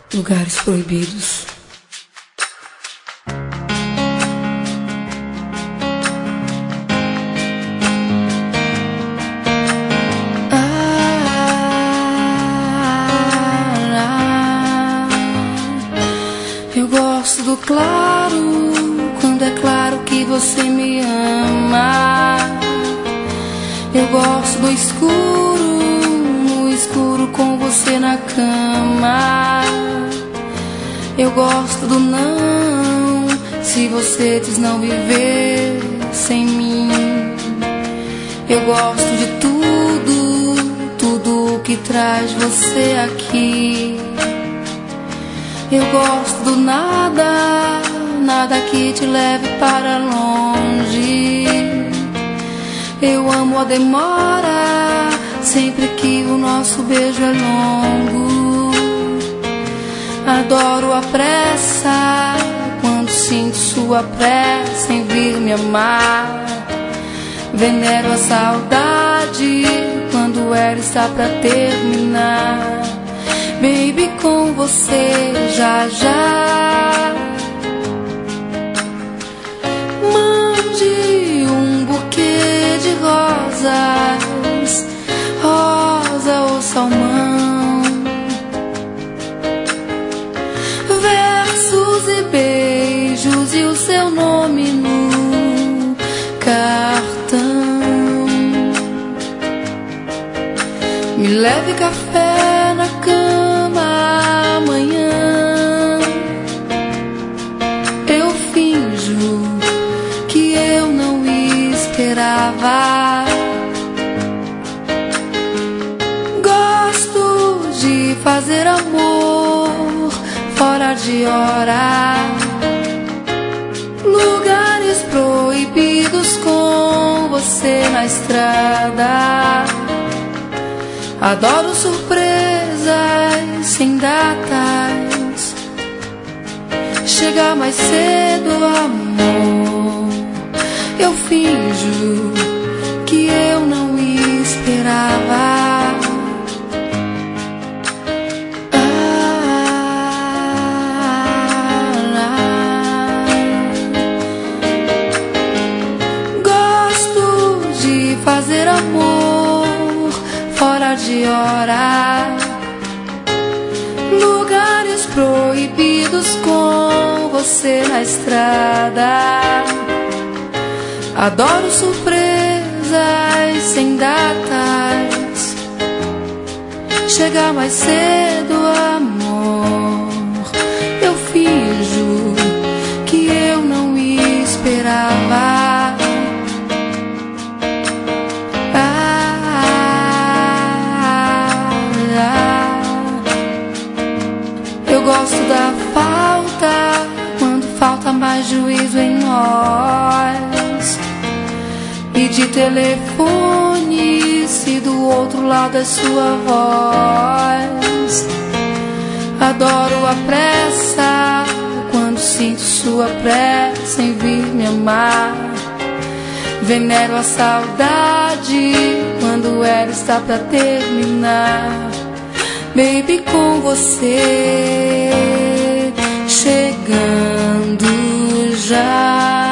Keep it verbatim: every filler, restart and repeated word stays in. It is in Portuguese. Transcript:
Lugares proibidos. Eu gosto do claro, quando é claro que você me ama. Eu gosto do escuro, no escuro com você na cama. Eu gosto do não, se você diz não viver sem mim. Eu gosto de tudo, tudo que traz você aqui. Eu gosto do nada, nada que te leve para longe. Eu amo a demora, sempre que o nosso beijo é longo. Adoro a pressa, quando sinto sua pressa em vir me amar. Venero a saudade, quando ela está pra terminar. Baby, com você já já. Mande um buquê de rosas, rosa ou salmão, versos e beijos e o seu nome no cartão. Me leve café na cama amanhã. Eu finjo que eu não esperava. Gosto de fazer amor fora de hora. Lugares proibidos com você na estrada. Adoro surpresas sem datas. Chega mais cedo, amor. Eu finjo que eu não esperava. Ah, gosto de fazer amor fora de hora. Lugares proibidos com você na estrada. Adoro surpresas sem datas. Chega mais cedo, amor. Eu finjo que eu não esperava. Eu gosto da falta, quando falta mais juízo em nós. E de telefone, se do outro lado é sua voz. Adoro a pressa, quando sinto sua pressa em vir me amar. Venero a saudade, quando ela está pra terminar. Baby, com você chegando já.